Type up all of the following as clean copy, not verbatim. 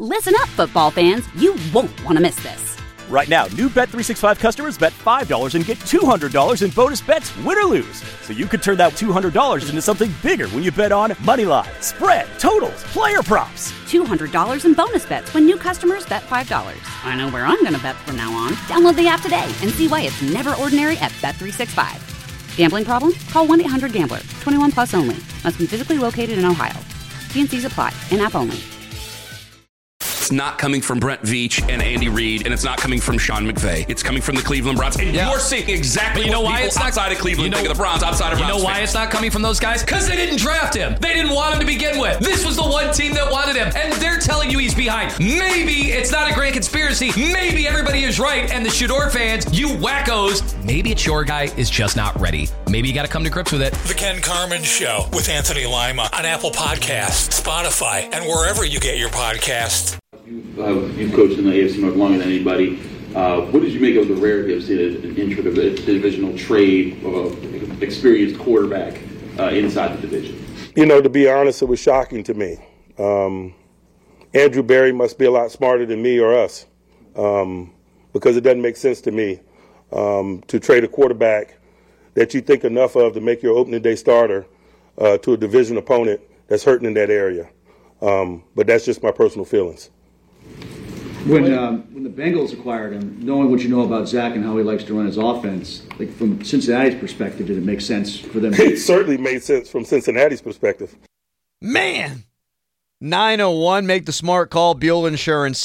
Listen up, football fans. You won't want to miss this. Right now, new Bet365 customers bet $5 and get $200 in bonus bets, win or lose. So you could turn that $200 into something bigger when you bet on money line, spread, totals, player props. $200 in bonus bets when new customers bet $5. I know where I'm going to bet from now on. Download the app today and see why it's never ordinary at Bet365. Gambling problem? Call 1-800-GAMBLER. 21 plus only. Must be physically located in Ohio. T&Cs apply. In-app only. It's not coming from Brent Veach and Andy Reid, and it's not coming from Sean McVay. It's coming from the Cleveland Browns. And you're seeing exactly what people outside of Cleveland think of the Browns, outside of Browns. You know why it's not coming from those guys? Because they didn't draft him. They didn't want him to begin with. This was the one team that wanted him, and they're telling you he's behind. Maybe it's not a grand conspiracy. Maybe everybody is right, and the Shador fans, you wackos, maybe it's your guy is just not ready. Maybe you got to come to grips with it. The Ken Carman Show with Anthony Lima on Apple Podcasts, Spotify, and wherever you get your podcasts. You've coached in the AFC North longer than anybody. What did you make of the rare gifts in an intra-divisional trade of an experienced quarterback inside the division? You know, to be honest, it was shocking to me. Andrew Berry must be a lot smarter than me or us because it doesn't make sense to me to trade a quarterback that you think enough of to make your opening day starter to a division opponent that's hurting in that area. But that's just my personal feelings. When the Bengals acquired him, knowing what you know about Zach and how he likes to run his offense, like from Cincinnati's perspective, did it make sense for them? It certainly made sense from Cincinnati's perspective. Man, 901, make the smart call. Buell Insurance,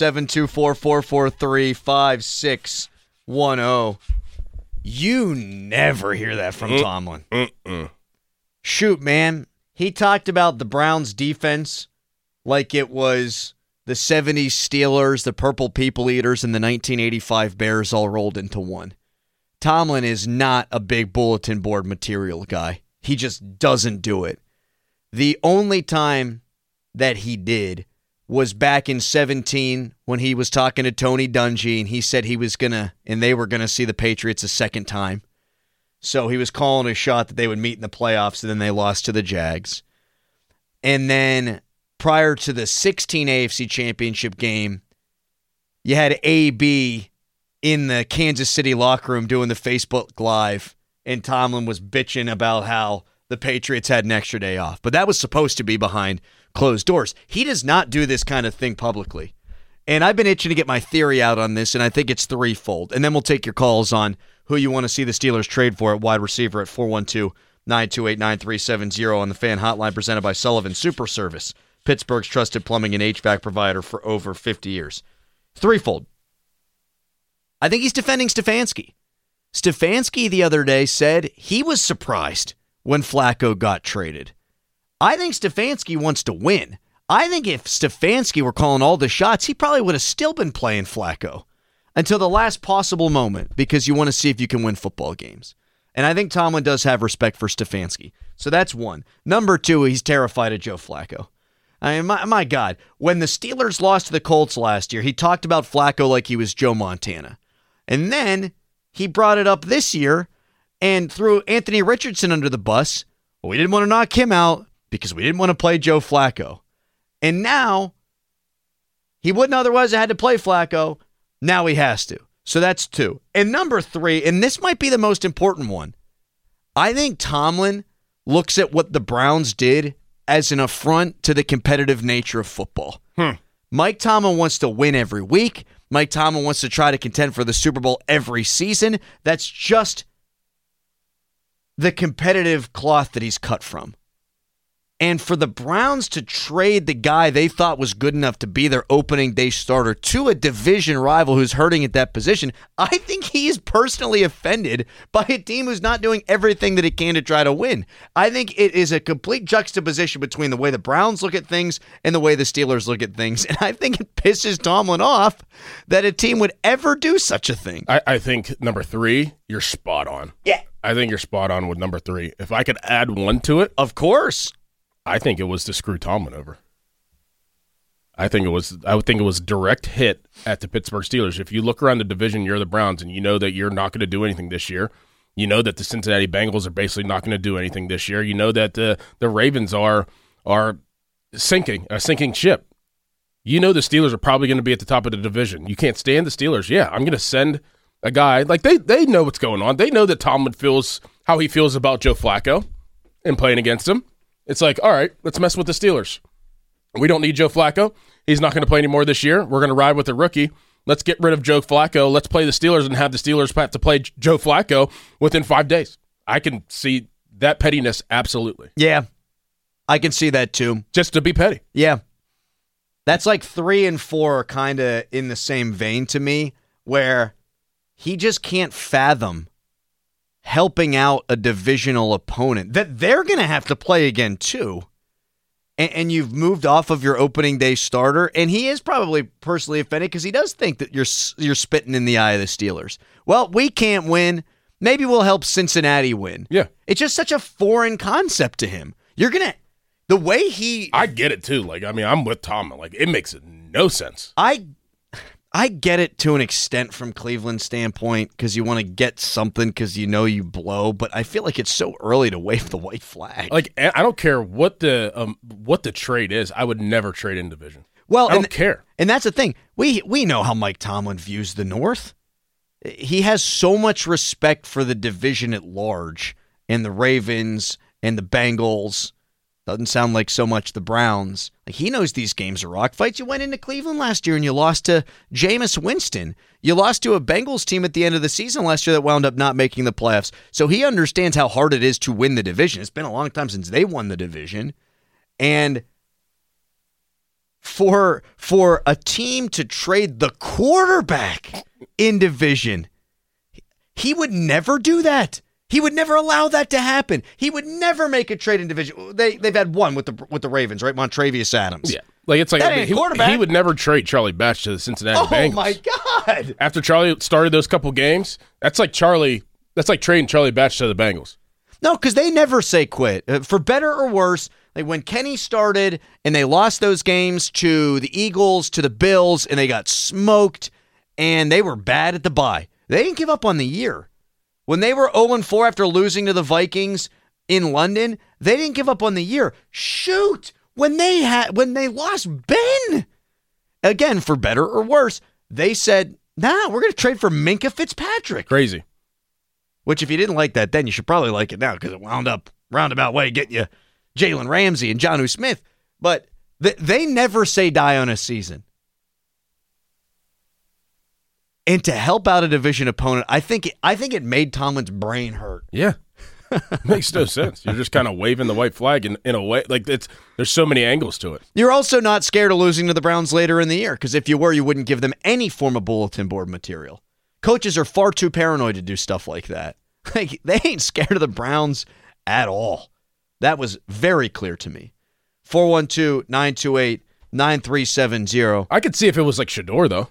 724-443-5610. You never hear that from Tomlin. Shoot, man. He talked about the Browns' defense like it was the 70s Steelers, the Purple People Eaters, and the 1985 Bears all rolled into one. Tomlin is not a big bulletin board material guy. He just doesn't do it. The only time that he did was back in 2017 when he was talking to Tony Dungy, and he said he was going to, and they were going to see the Patriots a second time. So he was calling a shot that they would meet in the playoffs, and then they lost to the Jags. And then prior to the 16 AFC Championship game, you had AB in the Kansas City locker room doing the Facebook Live, and Tomlin was bitching about how the Patriots had an extra day off. But that was supposed to be behind closed doors. He does not do this kind of thing publicly. And I've been itching to get my theory out on this, and I think it's threefold. And then we'll take your calls on who you want to see the Steelers trade for at wide receiver at 412-928-9370 on the Fan Hotline, presented by Sullivan Super Service, Pittsburgh's trusted plumbing and HVAC provider for over 50 years. Threefold. I think he's defending Stefanski. Stefanski the other day said he was surprised when Flacco got traded. I think Stefanski wants to win. I think if Stefanski were calling all the shots, he probably would have still been playing Flacco until the last possible moment because you want to see if you can win football games. And I think Tomlin does have respect for Stefanski. So that's one. Number two, he's terrified of Joe Flacco. I mean, my God, when the Steelers lost to the Colts last year, he talked about Flacco like he was Joe Montana. And then he brought it up this year and threw Anthony Richardson under the bus. Well, we didn't want to knock him out because we didn't want to play Joe Flacco. And now, he wouldn't otherwise have had to play Flacco. Now he has to. So that's two. And number three, and this might be the most important one, I think Tomlin looks at what the Browns did as an affront to the competitive nature of football. Mike Tomlin wants to win every week. Mike Tomlin wants to try to contend for the Super Bowl every season. That's just the competitive cloth that he's cut from. And for the Browns to trade the guy they thought was good enough to be their opening day starter to a division rival who's hurting at that position, I think he is personally offended by a team who's not doing everything that it can to try to win. I think it is a complete juxtaposition between the way the Browns look at things and the way the Steelers look at things. And I think it pisses Tomlin off that a team would ever do such a thing. I think number three, you're spot on. Yeah. I think you're spot on with number three. If I could add one to it. Of course. I think it was to screw Tomlin over. I think it was direct hit at the Pittsburgh Steelers. If you look around the division, you're the Browns, and you know that you're not going to do anything this year. You know that the Cincinnati Bengals are basically not going to do anything this year. You know that the Ravens are sinking, a sinking ship. You know the Steelers are probably going to be at the top of the division. You can't stand the Steelers. Yeah, I'm going to send a guy. Like, they know what's going on. They know that Tomlin feels how he feels about Joe Flacco and playing against him. It's like, all right, let's mess with the Steelers. We don't need Joe Flacco. He's not going to play anymore this year. We're going to ride with the rookie. Let's get rid of Joe Flacco. Let's play the Steelers and have the Steelers have to play Joe Flacco within 5 days. I can see that pettiness, absolutely. Yeah, I can see that too. Just to be petty. Yeah. That's like 3 and 4 kind of in the same vein to me, where he just can't fathom helping out a divisional opponent that they're going to have to play again too. And you've moved off of your opening day starter, and he is probably personally offended because he does think that you're spitting in the eye of the Steelers. Well, we can't win. Maybe we'll help Cincinnati win. Yeah. It's just such a foreign concept to him. You're going to... The way he... I get it, too. Like, I mean, I'm with Tom. Like, it makes no sense. I get it to an extent from Cleveland's standpoint because you want to get something because you know you blow, but I feel like it's so early to wave the white flag. Like, I don't care what the trade is. I would never trade in division. Well, I don't care. And that's the thing. We know how Mike Tomlin views the North. He has so much respect for the division at large and the Ravens and the Bengals. Doesn't sound like so much the Browns. Like, he knows these games are rock fights. You went into Cleveland last year and you lost to Jameis Winston. You lost to a Bengals team at the end of the season last year that wound up not making the playoffs. So he understands how hard it is to win the division. It's been a long time since they won the division. And for a team to trade the quarterback in division, he would never do that. He would never allow that to happen. He would never make a trade in division. They've had one with the Ravens, right? Montravius Adams. Yeah, like it's like he would never trade Charlie Batch to the Cincinnati Bengals. Oh my God! After Charlie started those couple games, that's like trading Charlie Batch to the Bengals. No, because they never say quit. For better or worse, like when Kenny started and they lost those games to the Eagles, to the Bills, and they got smoked, and they were bad at the bye. They didn't give up on the year. When they were 0-4 after losing to the Vikings in London, they didn't give up on the year. Shoot, when they lost Ben, again, for better or worse, they said, nah, we're going to trade for Minkah Fitzpatrick. Crazy. Which, if you didn't like that then, you should probably like it now because it wound up roundabout way getting you Jalen Ramsey and Jonnu Smith. But they never say die on a season. And to help out a division opponent, I think it made Tomlin's brain hurt. Yeah. Makes no sense. You're just kind of waving the white flag in a way. Like, there's so many angles to it. You're also not scared of losing to the Browns later in the year, because if you were, you wouldn't give them any form of bulletin board material. Coaches are far too paranoid to do stuff like that. Like, they ain't scared of the Browns at all. That was very clear to me. 412-928-9370. I could see if it was like Shedeur, though.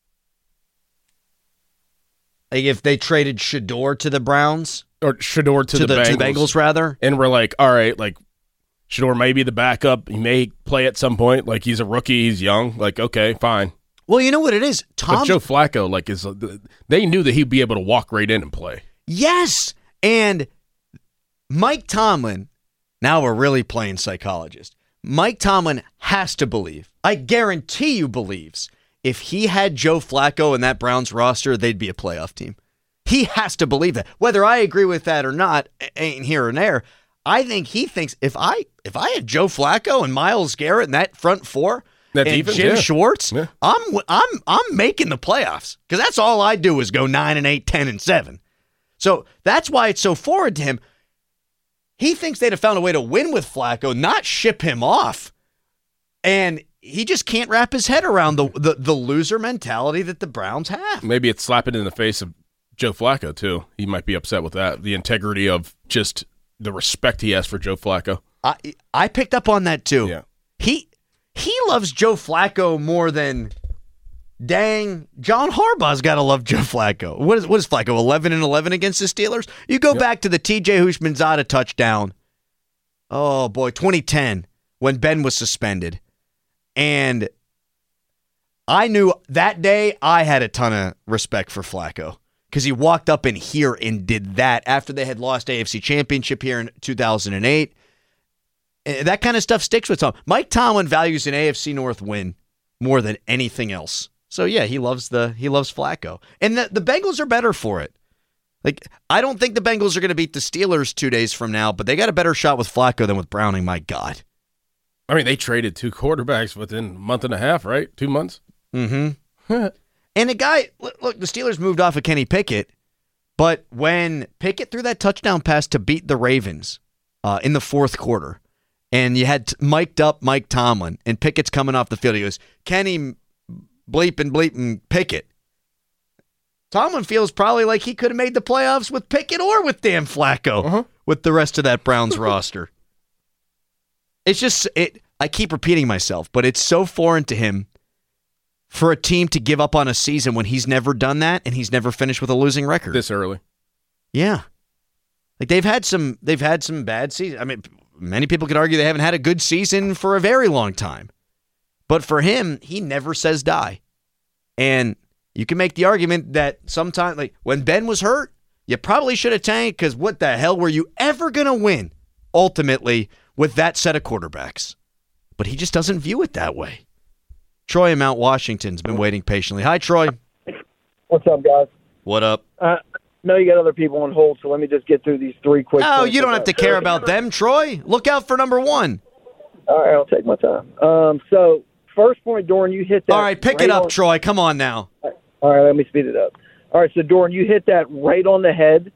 Like if they traded Shedeur to the Browns? Or Shedeur to the Bengals. To the Bengals, rather. And we're like, all right, like, Shedeur may be the backup. He may play at some point. Like, he's a rookie. He's young. Like, okay, fine. Well, you know what it is? But Joe Flacco, like, they knew that he'd be able to walk right in and play. Yes. And Mike Tomlin, now we're really playing psychologist. Mike Tomlin has to believe, I guarantee you believes, if he had Joe Flacco in that Browns roster, they'd be a playoff team. He has to believe that. Whether I agree with that or not, ain't here and there. I think he thinks if I had Joe Flacco and Myles Garrett in that front four and Jim Schwartz, I'm making the playoffs, because that's all I do is go 9-8, 10-7. So that's why it's so foreign to him. He thinks they'd have found a way to win with Flacco, not ship him off, and he just can't wrap his head around the loser mentality that the Browns have. Maybe it's slapping in the face of Joe Flacco, too. He might be upset with that. The integrity of just the respect he has for Joe Flacco. I picked up on that, too. Yeah. He loves Joe Flacco more than, dang, John Harbaugh's got to love Joe Flacco. What is Flacco, 11-11 against the Steelers? You go back to the T.J. Houshmandzadeh touchdown. Oh, boy, 2010, when Ben was suspended. And I knew that day I had a ton of respect for Flacco because he walked up in here and did that after they had lost AFC Championship here in 2008. That kind of stuff sticks with Tom. Mike Tomlin values an AFC North win more than anything else. So yeah, he loves Flacco. And the Bengals are better for it. Like, I don't think the Bengals are going to beat the Steelers 2 days from now, but they got a better shot with Flacco than with Browning, my God. I mean, they traded 2 quarterbacks within a month and a half, right? 2 months? Mm-hmm. And a guy, look, the Steelers moved off of Kenny Pickett, but when Pickett threw that touchdown pass to beat the Ravens in the fourth quarter, and you had mic'd up Mike Tomlin, and Pickett's coming off the field, he goes, Kenny bleeping Pickett. Tomlin feels probably like he could have made the playoffs with Pickett or with Dan Flacco with the rest of that Browns roster. It's just, I keep repeating myself, but it's so foreign to him for a team to give up on a season when he's never done that and he's never finished with a losing record. This early. Yeah. Like they've had some bad seasons. I mean, many people could argue they haven't had a good season for a very long time. But for him, he never says die. And you can make the argument that sometimes, like when Ben was hurt, you probably should have tanked because what the hell were you ever going to win ultimately with that set of quarterbacks? But he just doesn't view it that way. Troy in Mount Washington's been waiting patiently. Hi, Troy. What's up, guys? What up? No, you got other people on hold, so let me just get through these 3 quick Oh, points. you don't have to care about them, Troy. Look out for number 1. All right, I'll take my time. So, first point, Doran, you hit that. All right, pick it up, Troy. Come on now. All right, let me speed it up. All right, so, Doran, you hit that right on the head.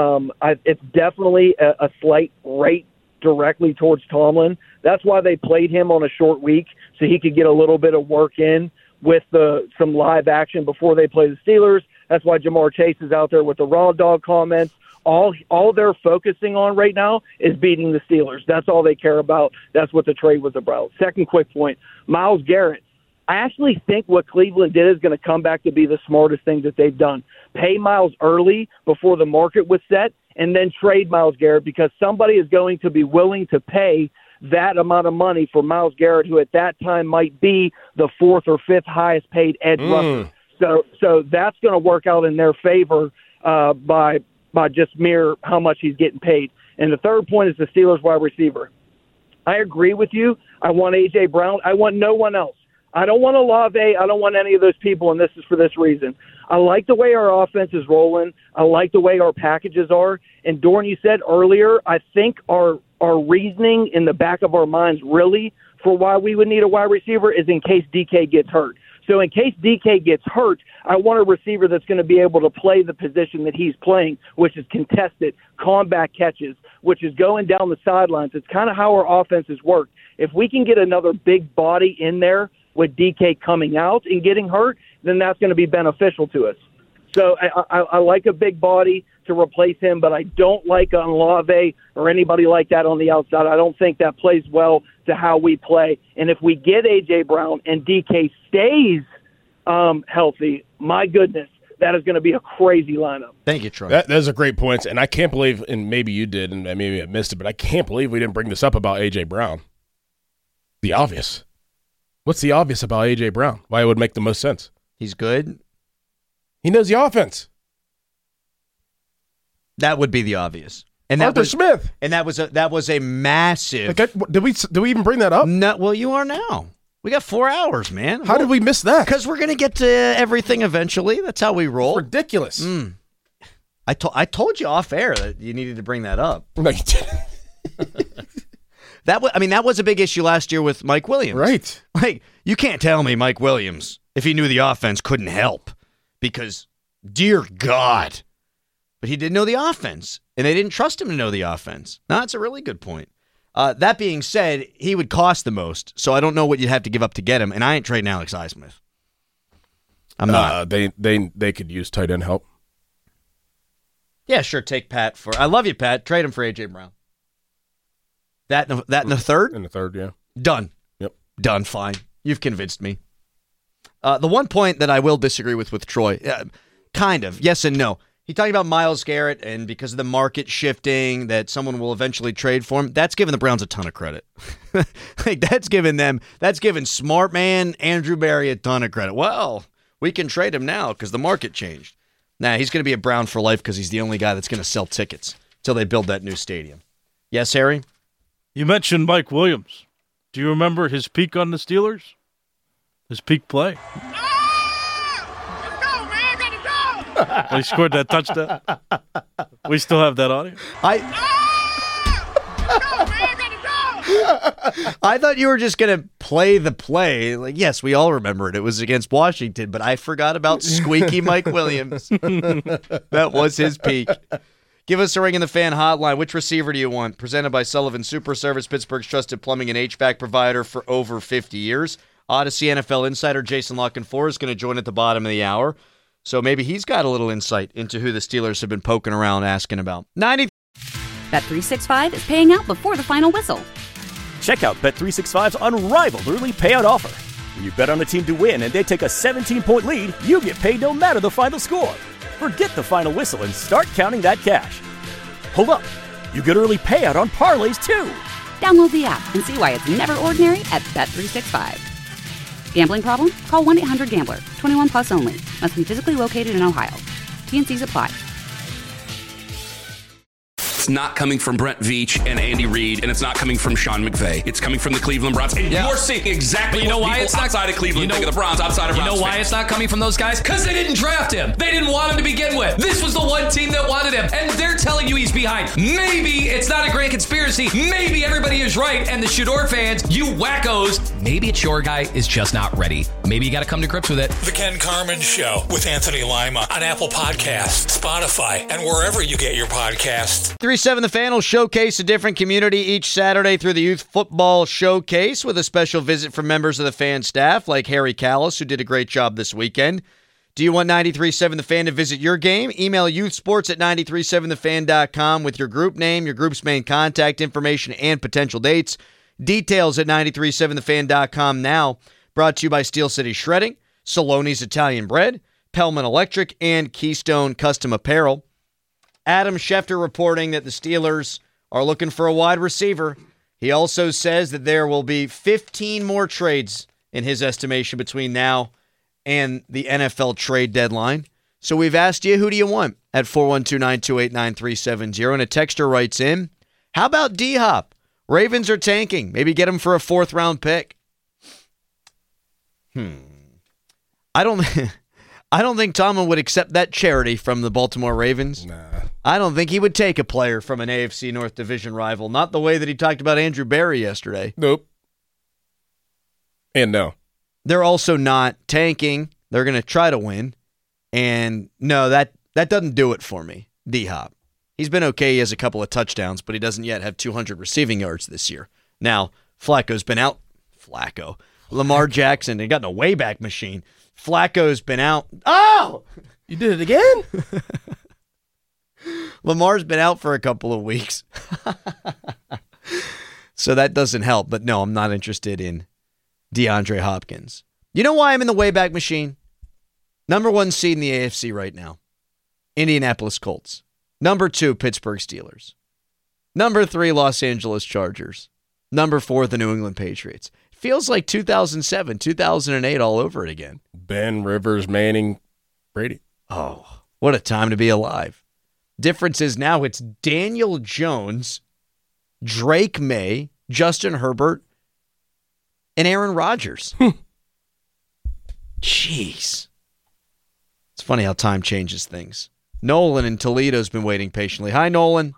It's definitely a slight right directly towards Tomlin. That's why they played him on a short week, so he could get a little bit of work in with some live action before they play the Steelers. That's why Jamar Chase is out there with the raw dog comments. All they're focusing on right now is beating the Steelers. That's all they care about. That's what the trade was about. Second quick point, Myles Garrett. I actually think what Cleveland did is going to come back to be the smartest thing that they've done. Pay Myles early before the market was set, and then trade Myles Garrett because somebody is going to be willing to pay that amount of money for Myles Garrett, who at that time might be the 4th or 5th highest paid edge rusher. So that's going to work out in their favor by just mere how much he's getting paid. And the third point is the Steelers wide receiver. I agree with you. I want A.J. Brown. I want no one else. I don't want Olave. I don't want any of those people, and this is for this reason. I like the way our offense is rolling. I like the way our packages are. And, Doran, you said earlier, I think our reasoning in the back of our minds really for why we would need a wide receiver is in case DK gets hurt. So in case DK gets hurt, I want a receiver that's going to be able to play the position that he's playing, which is contested, combat catches, which is going down the sidelines. It's kind of how our offenses work. If we can get another big body in there with DK coming out and getting hurt, then that's going to be beneficial to us. So I like a big body to replace him, but I don't like an Olave or anybody like that on the outside. I don't think that plays well to how we play. And if we get A.J. Brown and DK stays healthy, my goodness, that is going to be a crazy lineup. Thank you, Troy. Those are great points, and I can't believe, and maybe you did, and maybe I missed it, but I can't believe we didn't bring this up about A.J. Brown. The obvious. What's the obvious about A.J. Brown? Why it would make the most sense? He's good. He knows the offense. That would be the obvious. And that Arthur was Smith. And that was a massive. Did we even bring that up? No. Well, you are now. We got 4 hours, man. How did we miss that? Because we're gonna get to everything eventually. That's how we roll. It's ridiculous. I told you off air that you needed to bring that up. No, you didn't. That was a big issue last year with Mike Williams. Right. Like, you can't tell me Mike Williams, if he knew the offense, couldn't help. Because, dear God. But he didn't know the offense. And they didn't trust him to know the offense. Now, that's a really good point. That being said, he would cost the most. So I don't know what you'd have to give up to get him. And I ain't trading Alex Highsmith. I'm not. They could use tight end help. Yeah, sure. Take Pat for. I love you, Pat. Trade him for A.J. Brown. That in the third? In the third, yeah. Done. Yep. Done. Fine. You've convinced me. The one point that I will disagree with Troy, kind of, yes and no. He talking about Myles Garrett, and because of the market shifting, that someone will eventually trade for him. That's giving the Browns a ton of credit. Like that's giving smart man Andrew Berry a ton of credit. Well, we can trade him now because the market changed. Nah, he's going to be a Brown for life because he's the only guy that's going to sell tickets till they build that new stadium. Yes, Harry? You mentioned Mike Williams. Do you remember his peak on the Steelers? His peak play. He scored that touchdown. We still have that audio. I thought you were just going to play the play. Like, yes, we all remember it. It was against Washington, but I forgot about squeaky Mike Williams. That was his peak. Give us a ring in the fan hotline. Which receiver do you want? Presented by Sullivan Super Service, Pittsburgh's trusted plumbing and HVAC provider for over 50 years. Odyssey NFL insider Jason Lockenfor is going to join at the bottom of the hour. So maybe he's got a little insight into who the Steelers have been poking around asking about. Bet365 is paying out before the final whistle. Check out Bet365's unrivaled early payout offer. When you bet on a team to win and they take a 17-point lead, you get paid no matter the final score. Forget the final whistle and start counting that cash. Hold up. You get early payout on parlays, too. Download the app and see why it's never ordinary at Bet365. Gambling problem? Call 1-800-GAMBLER. 21 plus only. Must be physically located in Ohio. T&Cs apply. It's not coming from Brent Veach and Andy Reid, and it's not coming from Sean McVay. It's coming from the Cleveland Browns. And you're seeing exactly you know what why people it's not, outside of Cleveland think of the Browns, outside of Browns. You know why fans. it's not coming from those guys? Because they didn't draft him. They didn't want him to begin with. This was the one team that wanted him, and they're telling you he's behind. Maybe it's not a grand conspiracy. Maybe everybody is right, and the Shador fans, you wackos, maybe it's your guy is just not ready. Maybe you got to come to grips with it. The Ken Carman Show with Anthony Lima on Apple Podcasts, Spotify, and wherever you get your podcasts. 3-7 The Fan will showcase a different community each Saturday through the Youth Football Showcase with a special visit from members of the fan staff like Harry Callis, who did a great job this weekend. Do you want 93.7 The Fan to visit your game? Email youthsports@937thefan.com with your group name, your group's main contact information, and potential dates. Details at 937thefan.com now. Brought to you by Steel City Shredding, Saloni's Italian Bread, Pellman Electric, and Keystone Custom Apparel. Adam Schefter reporting that the Steelers are looking for a wide receiver. He also says that there will be 15 more trades in his estimation between now and the NFL trade deadline. So we've asked you, who do you want? At 412-928-9370. And a texter writes in, how about D-Hop? Ravens are tanking. Maybe get him for a 4th-round pick. I don't think Tomlin would accept that charity from the Baltimore Ravens. Nah. I don't think he would take a player from an AFC North Division rival. Not the way that he talked about Andrew Berry yesterday. Nope. And no. They're also not tanking. They're going to try to win. And no, that doesn't do it for me, D-Hop. He's been okay. He has a couple of touchdowns, but he doesn't yet have 200 receiving yards this year. Now, Flacco's been out. Lamar Jackson, they got in a Wayback Machine. Flacco's been out. Oh! You did it again? Lamar's been out for a couple of weeks. So that doesn't help. But no, I'm not interested in DeAndre Hopkins. You know why I'm in the Wayback Machine? Number 1 seed in the AFC right now, Indianapolis Colts. Number 2, Pittsburgh Steelers. Number 3, Los Angeles Chargers. Number 4, the New England Patriots. Feels like 2007, 2008 all over it again. Ben, Rivers, Manning, Brady. Oh, what a time to be alive. Difference is now it's Daniel Jones, Drake May, Justin Herbert, and Aaron Rodgers. Jeez. It's funny how time changes things. Nolan in Toledo's been waiting patiently. Hi, Nolan.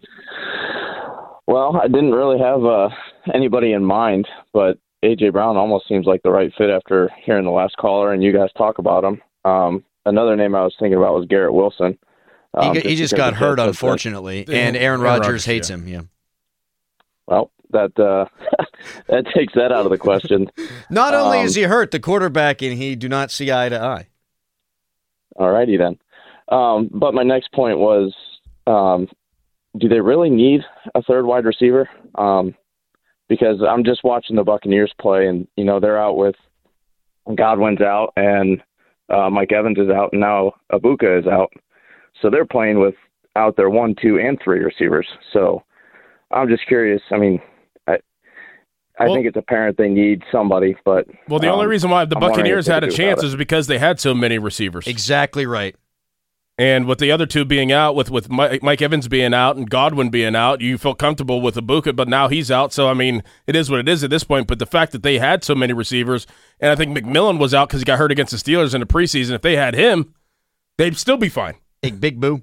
Well, I didn't really have anybody in mind, but A.J. Brown almost seems like the right fit after hearing the last caller and you guys talk about him. Another name I was thinking about was Garrett Wilson. He just got hurt, unfortunately, and Aaron Rodgers hates him. Yeah. Well, that that takes that out of the question. Not only is he hurt, the quarterback and he do not see eye to eye. All righty then. But my next point was, do they really need a third wide receiver? Because I'm just watching the Buccaneers play, and they're out with Godwin's out, and Mike Evans is out, and now Ibuka is out. So they're playing with out their 1, 2, and 3 receivers. So I'm just curious. I mean, I think it's apparent they need somebody, but the only reason why the Buccaneers had a chance is because they had so many receivers. Exactly right. And with the other two being out, with Mike Evans being out and Godwin being out, you felt comfortable with Ibuka, but now he's out. So, I mean, it is what it is at this point. But the fact that they had so many receivers, and I think McMillan was out because he got hurt against the Steelers in the preseason. If they had him, they'd still be fine. Big boo.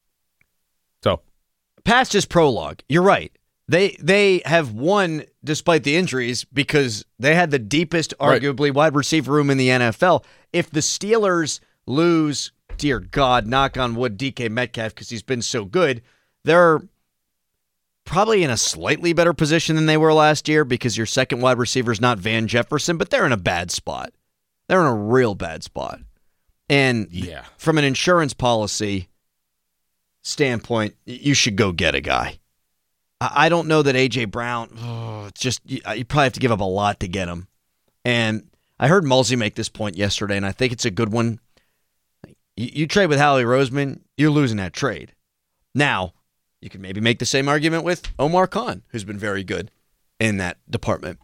So, past his prologue, you're right. They have won despite the injuries because they had the deepest, arguably, wide receiver room in the NFL. If the Steelers lose, dear God, knock on wood, DK Metcalf, because he's been so good, they're probably in a slightly better position than they were last year because your second wide receiver is not Van Jefferson, but they're in a bad spot. They're in a real bad spot. And from an insurance policy standpoint, you should go get a guy. I don't know that A.J. Brown, you probably have to give up a lot to get him. And I heard Mulsey make this point yesterday, and I think it's a good one. You trade with Howie Roseman, you're losing that trade. Now, you can maybe make the same argument with Omar Khan, who's been very good in that department.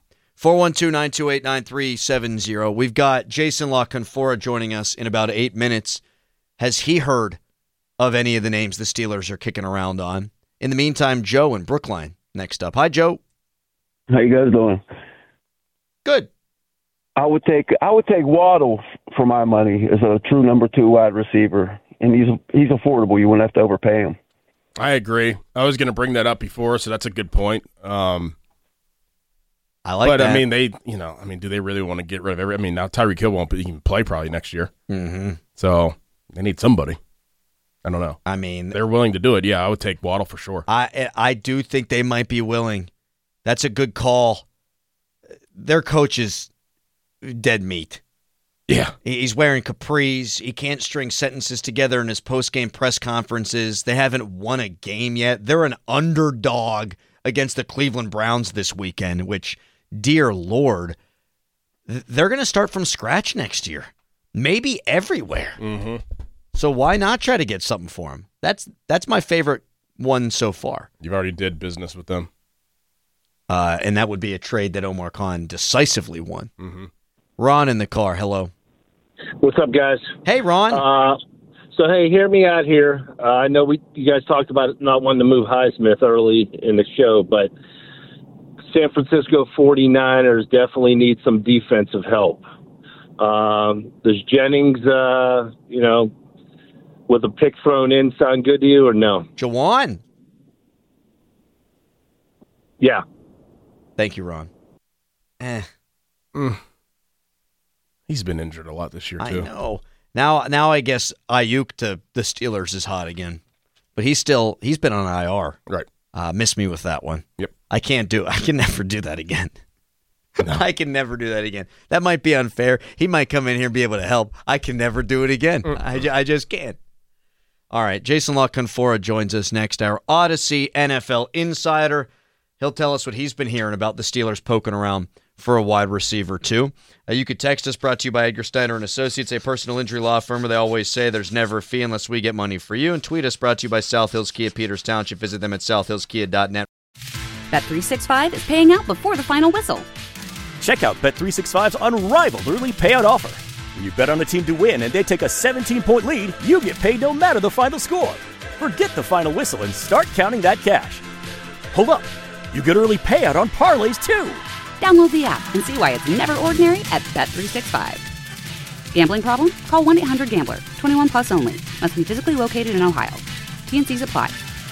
412-928-9370. We've got Jason La Canfora joining us in about 8 minutes. Has he heard of any of the names the Steelers are kicking around on? In the meantime, Joe in Brookline next up. Hi, Joe. How you guys doing? Good. I would take Waddle for my money as a true number 2 wide receiver, and he's affordable. You wouldn't have to overpay him. I agree. I was going to bring that up before, so that's a good point. I like but, that. I mean, do they really want to get rid of every? I mean, now Tyreek Hill won't even play probably next year. Mm-hmm. So they need somebody. I don't know. I mean, they're willing to do it. Yeah, I would take Waddle for sure. I do think they might be willing. That's a good call. Their coach is dead meat. Yeah. He's wearing capris. He can't string sentences together in his post-game press conferences. They haven't won a game yet. They're an underdog against the Cleveland Browns this weekend, which, dear Lord, they're going to start from scratch next year. Maybe everywhere. Mm-hmm. So why not try to get something for him? That's my favorite one so far. You've already did business with them. And that would be a trade that Omar Khan decisively won. Mm-hmm. Ron in the car. Hello. What's up, guys? Hey, Ron. So, hey, hear me out here. I know you guys talked about not wanting to move Highsmith early in the show, but San Francisco 49ers definitely need some defensive help. Does Jennings, with a pick thrown in, sound good to you or no? Jawan. Yeah. Thank you, Ron. He's been injured a lot this year, too. I know. Now I guess Ayuk to the Steelers is hot again. But he's been on IR. Right. Miss me with that one. Yep. I can never do that again. No. I can never do that again. That might be unfair. He might come in here and be able to help. I can never do it again. I just can't. All right. Jason La Canfora joins us next. Our Odyssey NFL insider. He'll tell us what he's been hearing about the Steelers poking around for a wide receiver, too. You could text us, brought to you by Edgar Steiner & Associates, a personal injury law firm where they always say there's never a fee unless we get money for you. And tweet us, brought to you by South Hills Kia Peters Township. Visit them at southhillskia.net. Bet365 is paying out before the final whistle. Check out Bet365's unrivaled early payout offer. When you bet on a team to win and they take a 17-point lead, you get paid no matter the final score. Forget the final whistle and start counting that cash. Hold up. You get early payout on parlays, too. Download the app and see why it's never ordinary at Bet365. Gambling problem? Call 1-800-GAMBLER. 21 plus only. Must be physically located in Ohio. T&Cs apply.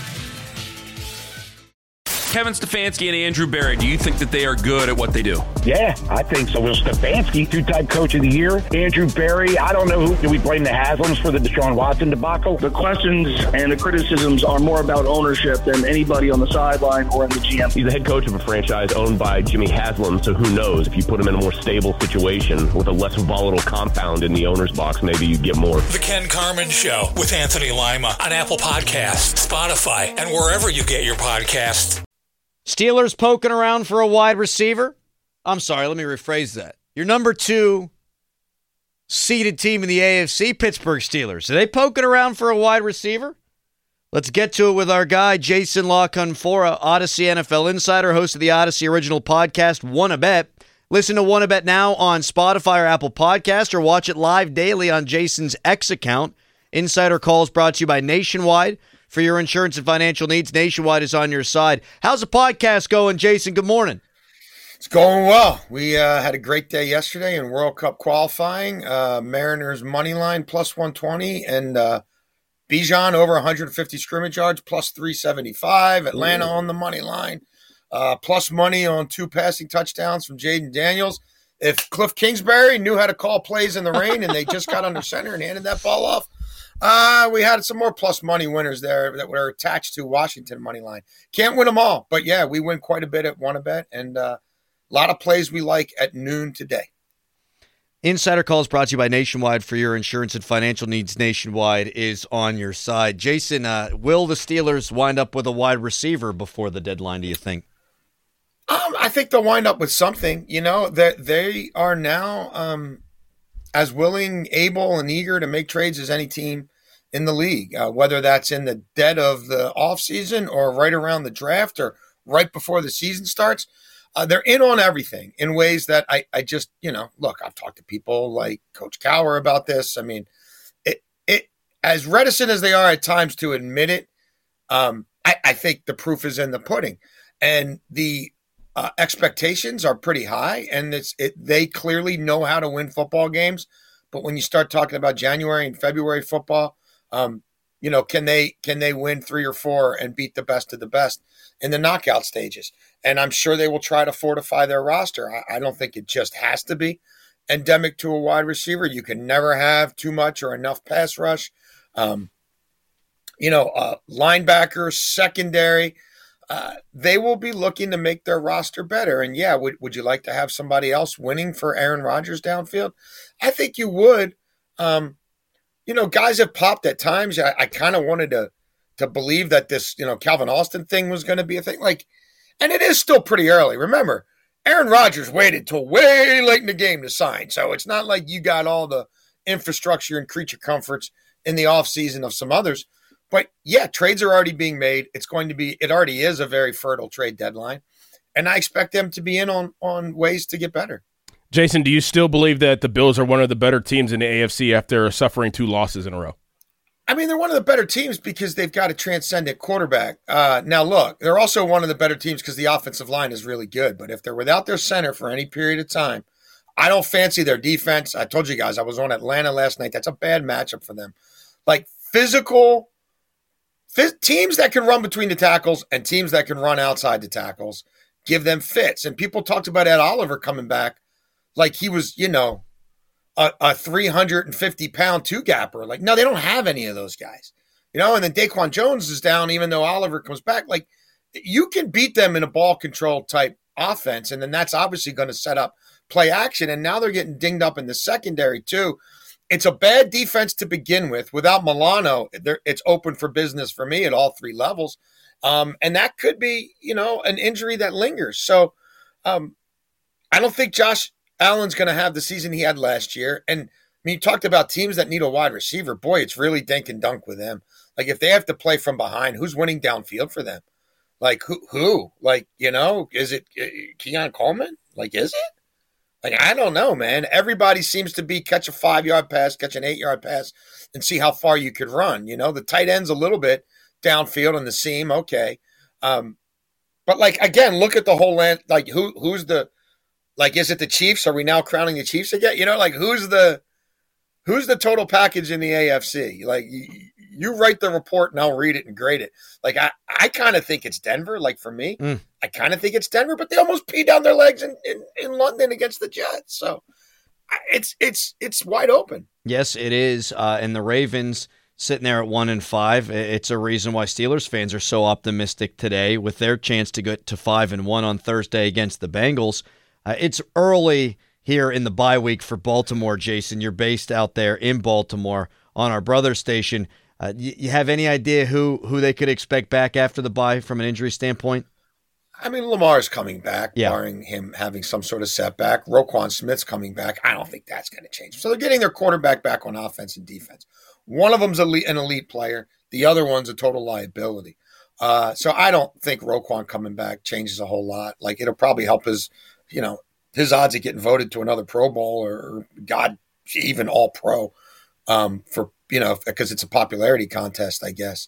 Kevin Stefanski and Andrew Berry, do you think that they are good at what they do? Yeah, I think so. Will Stefanski, two-time coach of the year. Andrew Berry, I don't know do we blame the Haslams for the Deshaun Watson debacle? The questions and the criticisms are more about ownership than anybody on the sideline or in the GM. He's the head coach of a franchise owned by Jimmy Haslam, so who knows? If you put him in a more stable situation with a less volatile compound in the owner's box, maybe you get more. The Ken Carman Show with Anthony Lima on Apple Podcasts, Spotify, and wherever you get your podcasts. Steelers poking around for a wide receiver? I'm sorry, let me rephrase that. Your number 2 seeded team in the AFC, Pittsburgh Steelers. Are they poking around for a wide receiver? Let's get to it with our guy, Jason La Canfora, Odyssey NFL insider, host of the Odyssey original podcast, Wanna Bet. Listen to Wanna Bet now on Spotify or Apple Podcast, or watch it live daily on Jason's X account Insider Calls brought to you by Nationwide. For your insurance and financial needs, Nationwide is on your side. How's the podcast going, Jason? Good morning. It's going well. We had a great day yesterday in World Cup qualifying. Mariners money line plus 120 and Bijan over 150 scrimmage yards plus 375. Atlanta on the money line. Plus money on 2 passing touchdowns from Jaden Daniels. If Cliff Kingsbury knew how to call plays in the rain and they just got under center and handed that ball off, we had some more plus money winners there that were attached to Washington money line. Can't win them all, but yeah, we win quite a bit at Wannabet, and a lot of plays we like at noon today. Insider Calls brought to you by Nationwide. For your insurance and financial needs, Nationwide is on your side. Jason, will the Steelers wind up with a wide receiver before the deadline, do you think? I think they'll wind up with something. You know, that they are now as willing, able, and eager to make trades as any team in the league, whether that's in the dead of the offseason or right around the draft or right before the season starts. They're in on everything in ways that I just, look, I've talked to people like Coach Cowher about this. I mean, it as reticent as they are at times to admit it, I think the proof is in the pudding. And the expectations are pretty high, and they clearly know how to win football games. But when you start talking about January and February football, can they win 3 or 4 and beat the best of the best in the knockout stages? And I'm sure they will try to fortify their roster. I don't think it just has to be endemic to a wide receiver. You can never have too much or enough pass rush. Linebackers, secondary, they will be looking to make their roster better. And yeah, would you like to have somebody else winning for Aaron Rodgers downfield? I think you would. Guys have popped at times. I kind of wanted to believe that this, Calvin Austin thing was going to be a thing. And it is still pretty early. Remember, Aaron Rodgers waited till way late in the game to sign. So it's not like you got all the infrastructure and creature comforts in the offseason of some others. But yeah, trades are already being made. It already is a very fertile trade deadline. And I expect them to be in on ways to get better. Jason, do you still believe that the Bills are one of the better teams in the AFC after suffering 2 losses in a row? I mean, they're one of the better teams because they've got a transcendent quarterback. Now, look, they're also one of the better teams because the offensive line is really good. But if they're without their center for any period of time, I don't fancy their defense. I told you guys, I was on Atlanta last night. That's a bad matchup for them. Physical teams that can run between the tackles and teams that can run outside the tackles, give them fits. And people talked about Ed Oliver coming back like he was, a 350-pound two-gapper. No, they don't have any of those guys. And then Daquan Jones is down even though Oliver comes back. You can beat them in a ball control type offense, and then that's obviously going to set up play action. And now they're getting dinged up in the secondary too. It's a bad defense to begin with. Without Milano, it's open for business for me at all 3 levels. And that could be, an injury that lingers. So I don't think Josh Allen's going to have the season he had last year. And you talked about teams that need a wide receiver. Boy, it's really dink and dunk with them. If they have to play from behind, who's winning downfield for them? Who? Is it Keon Coleman? Is it? I don't know, man. Everybody seems to be catch a 5-yard pass, catch an 8-yard pass, and see how far you could run. The tight end's a little bit downfield on the seam, okay. But again, look at the whole land. Who's the is it the Chiefs? Are we now crowning the Chiefs again? Who's the total package in the AFC? You write the report and I'll read it and grade it. I kind of think it's Denver. For me, I kind of think it's Denver, but they almost peed down their legs in London against the Jets. So it's wide open. Yes, it is. And the Ravens sitting there at 1-5. It's a reason why Steelers fans are so optimistic today with their chance to get to 5-1 on Thursday against the Bengals. It's early here in the bye week for Baltimore, Jason. You're based out there in Baltimore on our brother station. You have any idea who they could expect back after the bye from an injury standpoint? I mean, Lamar's coming back, barring him having some sort of setback. Roquan Smith's coming back. I don't think that's going to change. So they're getting their quarterback back on offense and defense. One of them's an elite player. The other one's a total liability. So I don't think Roquan coming back changes a whole lot. It'll probably help his odds of getting voted to another Pro Bowl or God, even All Pro for because it's a popularity contest, I guess.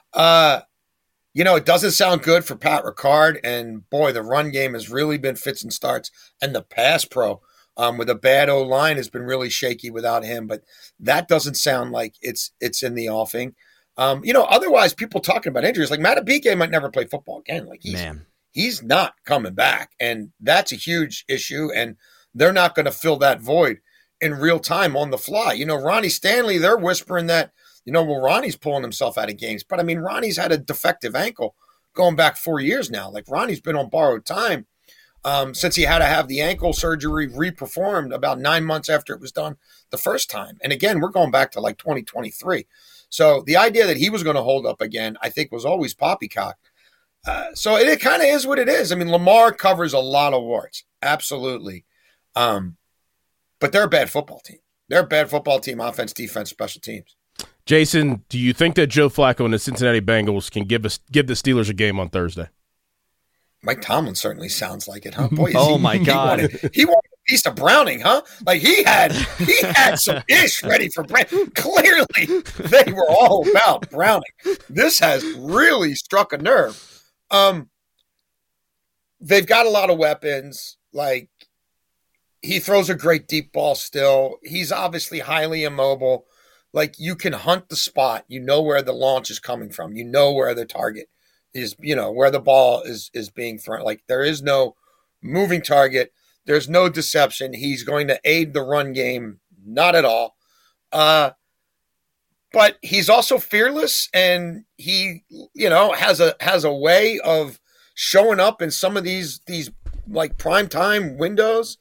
It doesn't sound good for Pat Ricard, and boy, the run game has really been fits and starts, and the pass pro with a bad O-line has been really shaky without him, but that doesn't sound like it's in the offing. Otherwise, people talking about injuries, like Matt Abike might never play football again. Like he's not coming back, and that's a huge issue, and they're not going to fill that void in real time on the fly. Ronnie Stanley, they're whispering that, Ronnie's pulling himself out of games. But, Ronnie's had a defective ankle going back 4 years now. Like, Ronnie's been on borrowed time since he had to have the ankle surgery re-performed about 9 months after it was done the first time. And, again, we're going back to, 2023. So the idea that he was going to hold up again, I think, was always poppycock. So it kind of is what it is. Lamar covers a lot of warts. Absolutely. But they're a bad football team. They're a bad football team, offense, defense, special teams. Jason, do you think that Joe Flacco and the Cincinnati Bengals can give the Steelers a game on Thursday? Mike Tomlin certainly sounds like it, huh? Boy, my God. He wanted a piece of Browning, huh? Like he had some ish ready for Browning. Clearly, they were all about Browning. This has really struck a nerve. They've got a lot of weapons. Like, he throws a great deep ball still. He's obviously highly immobile. Like, you can hunt the spot. You know where the launch is coming from. You know where the target is, where the ball is being thrown. Like, there is no moving target. There's no deception. He's going to aid the run game. Not at all. But he's also fearless, and he, has a way of showing up in some of these like primetime windows.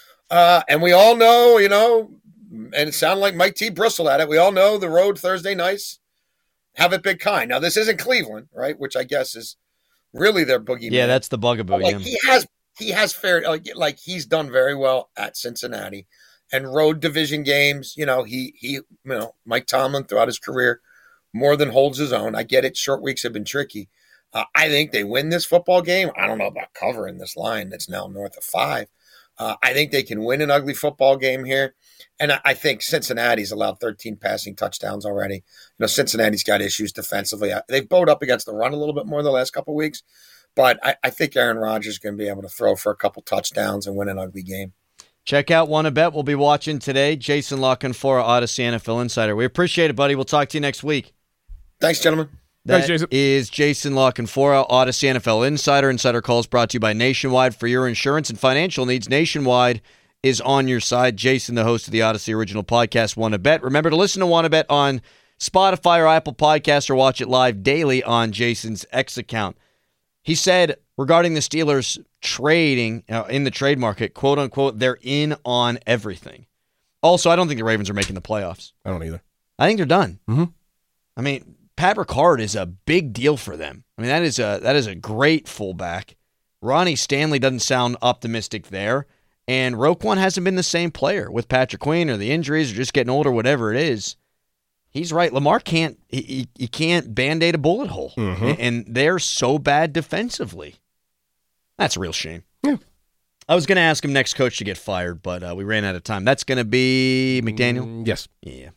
And we all know, and it sounded like Mike T. bristled at it. We all know the road Thursday nights haven't been kind. Now, this isn't Cleveland, right? Which I guess is really their boogeyman. Yeah, that's the bugaboo. Like, he has fared, like he's done very well at Cincinnati and road division games. He Mike Tomlin throughout his career more than holds his own. I get it. Short weeks have been tricky. I think they win this football game. I don't know about covering this line that's now north of 5. I think they can win an ugly football game here. And I think Cincinnati's allowed 13 passing touchdowns already. Cincinnati's got issues defensively. They've bowed up against the run a little bit more the last couple of weeks. But I think Aaron Rodgers is going to be able to throw for a couple touchdowns and win an ugly game. Check out WannaBet. We'll be watching today. Jason La Canfora, Odyssey NFL Insider. We appreciate it, buddy. We'll talk to you next week. Thanks, gentlemen. That is Jason La Canfora, Odyssey NFL Insider. Insider calls brought to you by Nationwide. For your insurance and financial needs, Nationwide is on your side. Jason, the host of the Odyssey original podcast, WannaBet. Remember to listen to WannaBet on Spotify or Apple Podcasts, or watch it live daily on Jason's X account. He said regarding the Steelers trading in the trade market, quote unquote, they're in on everything. Also, I don't think the Ravens are making the playoffs. I don't either. I think they're done. Mm-hmm. Pat Ricard is a big deal for them. That is a great fullback. Ronnie Stanley doesn't sound optimistic there. And Roquan hasn't been the same player with Patrick Queen or the injuries or just getting older, whatever it is. He's right. Lamar can't he can't Band-Aid a bullet hole. Mm-hmm. And they're so bad defensively. That's a real shame. Yeah. I was going to ask him next coach to get fired, but we ran out of time. That's going to be McDaniel? Yes. Yeah.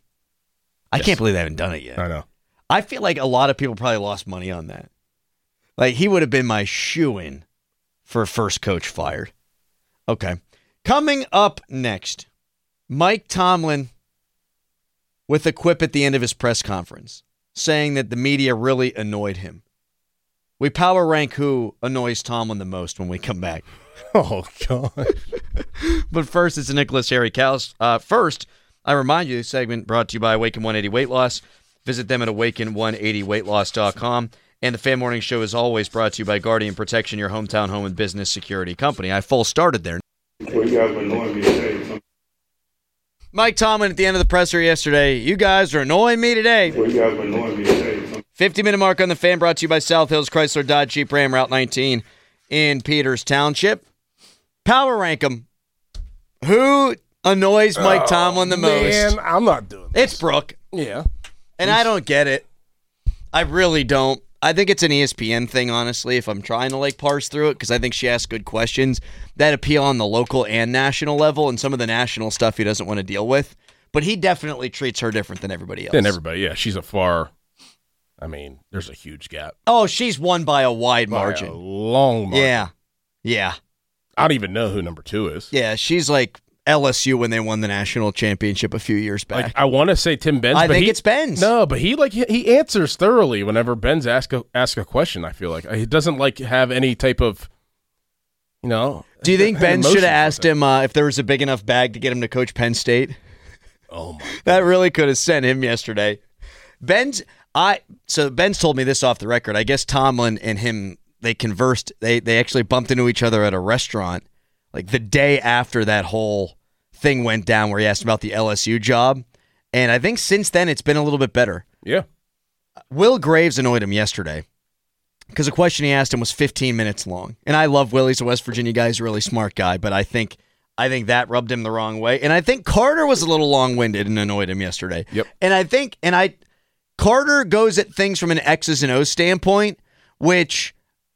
I can't believe they haven't done it yet. I know. I feel like a lot of people probably lost money on that. Like, he would have been my shoo-in for first coach fired. Okay. Coming up next, Mike Tomlin with a quip at the end of his press conference saying that the media really annoyed him. We power rank who annoys Tomlin the most when we come back. Oh, God. But first, it's a Nicholas Harry Cows. First, I remind you, this segment brought to you by Awaken 180 Weight Loss. Visit them at awaken180weightloss.com. And the Fan Morning Show is always brought to you by Guardian Protection, your hometown home and business security company. I full started there. Well, you guys were annoying me today. Mike Tomlin at the end of the presser yesterday. You guys are annoying me today. Well, you guys were annoying me today. 50-minute mark on the Fan brought to you by South Hills Chrysler Dodge Jeep Ram Route 19 in Peters Township. Power rank them. Who annoys Mike Tomlin the most? Man, I'm not doing this. It's Brooke. Yeah. And I don't get it. I really don't. I think it's an ESPN thing, honestly, if I'm trying to parse through it, because I think she asks good questions that appeal on the local and national level, and some of the national stuff he doesn't want to deal with. but he definitely treats her different than everybody else. And everybody, yeah, she's there's a huge gap. Oh, she's won by a wide margin. By a long margin. Yeah. I don't even know who number 2 is. Yeah, she's like LSU when they won the national championship a few years back. Like, I want to say Tim Benz. I think it's Benz. No, but he answers thoroughly whenever Benz ask a question. I feel like he doesn't have any type of, Do you think Benz should have asked him if there was a big enough bag to get him to coach Penn State? Oh my! That really could have sent him yesterday. Benz told me this off the record. I guess Tomlin and him, they conversed. They actually bumped into each other at a restaurant like the day after that whole thing went down where he asked about the LSU job. And I think since then it's been a little bit better. Yeah. Will Graves annoyed him yesterday because the question he asked him was 15 minutes long. And I love Will. He's a West Virginia guy. He's a really smart guy. But I think that rubbed him the wrong way. And I think Carter was a little long-winded and annoyed him yesterday. Yep. And Carter goes at things from an X's and O's standpoint, which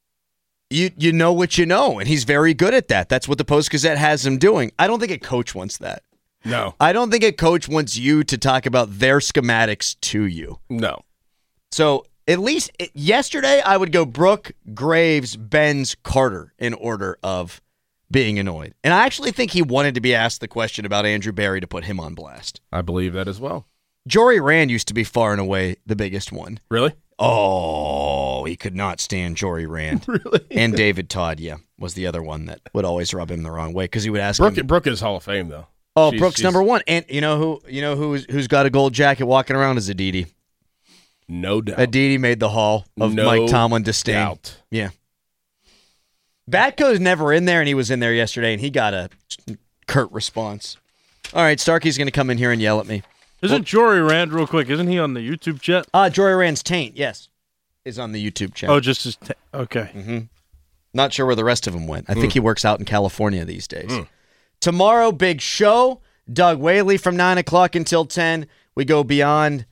you know what you know, and he's very good at that. That's what the Post-Gazette has him doing. I don't think a coach wants that. No. I don't think a coach wants you to talk about their schematics to you. No. So at least yesterday, I would go Brooke, Graves, Benz, Carter in order of being annoyed. And I actually think he wanted to be asked the question about Andrew Berry to put him on blast. I believe that as well. Jory Rand used to be far and away the biggest one. Really? Oh, he could not stand Jory Rand. Really? And David Todd, was the other one that would always rub him the wrong way because he would ask him. Brooke is Hall of Fame, though. Oh, Brooke's number 1. And you know who's got a gold jacket walking around is Aditi. No doubt. Aditi made the Hall of Mike Tomlin disdain. Doubt. Yeah. Batko's never in there, and he was in there yesterday, and he got a curt response. All right, Starkey's going to come in here and yell at me. Isn't Jory Rand, real quick, isn't he on the YouTube chat? Jory Rand's taint, yes, is on the YouTube chat. Oh, just his okay. Mm-hmm. Not sure where the rest of them went. I think he works out in California these days. Tomorrow, big show. Doug Whaley from 9 o'clock until 10. We go behind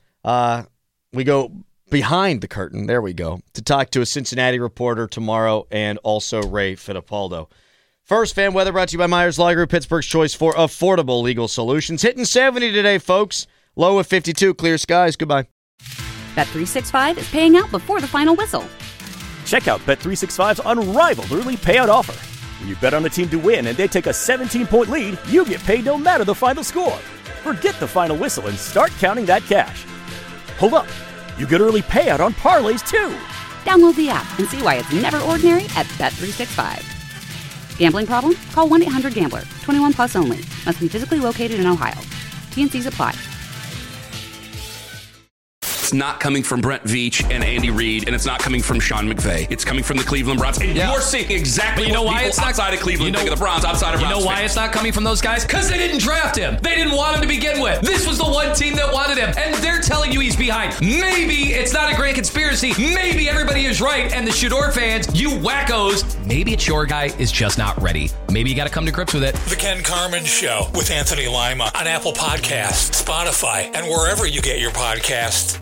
the curtain, there we go, to talk to a Cincinnati reporter tomorrow and also Ray Fittipaldo. First, fan weather brought to you by Myers Law Group, Pittsburgh's choice for affordable legal solutions. Hitting 70 today, folks. Low of 52, clear skies. Goodbye. Bet365 is paying out before the final whistle. Check out Bet365's unrivaled early payout offer. When you bet on a team to win and they take a 17-point lead, you get paid no matter the final score. Forget the final whistle and start counting that cash. Hold up. You get early payout on parlays, too. Download the app and see why it's never ordinary at Bet365. Gambling problem? Call 1-800-GAMBLER. 21 plus only. Must be physically located in Ohio. T&Cs apply. It's not coming from Brent Veach and Andy Reid, and it's not coming from Sean McVay. It's coming from the Cleveland Browns. And you're seeing exactly what people outside of Cleveland think of the Browns, outside of Browns. You know why fans. it's not coming from those guys? Because they didn't draft him. They didn't want him to begin with. This was the one team that wanted him, and they're telling you he's behind. Maybe it's not a grand conspiracy. Maybe everybody is right, and the Shador fans, you wackos, maybe it's your guy is just not ready. Maybe you got to come to grips with it. The Ken Carman Show with Anthony Lima on Apple Podcasts, Spotify, and wherever you get your podcasts.